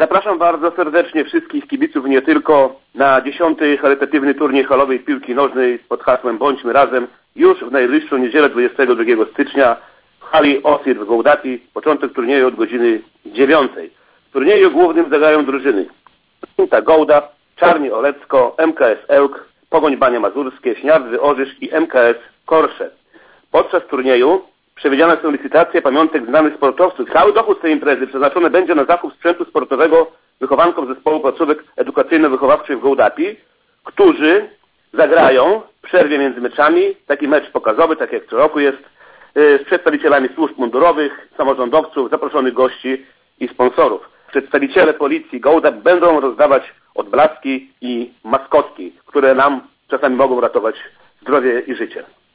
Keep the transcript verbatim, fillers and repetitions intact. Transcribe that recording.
Zapraszam bardzo serdecznie wszystkich kibiców, nie tylko, na dziesiąty charytatywny turniej halowej piłki nożnej pod hasłem Bądźmy Razem już w najbliższą niedzielę dwudziestego drugiego stycznia w hali Osir w Gołdapii. Początek turnieju od godziny dziewiątej. W turnieju głównym zagrają drużyny Inta Gołdap, Czarni Olecko, M K S Ełk, Pogoń Bania Mazurskie, Śniardzy Orzysz i M K S Korsze. Podczas turnieju przewidziane są licytacje pamiątek znanych sportowców. Cały dochód z tej imprezy przeznaczony będzie na zakup sprzętu sportowego wychowankom zespołu placówek edukacyjno-wychowawczych w Gołdapii, którzy zagrają w przerwie między meczami, taki mecz pokazowy, tak jak co roku jest, z przedstawicielami służb mundurowych, samorządowców, zaproszonych gości i sponsorów. Przedstawiciele policji Gołdap będą rozdawać odblaski i maskotki, które nam czasami mogą ratować zdrowie i życie.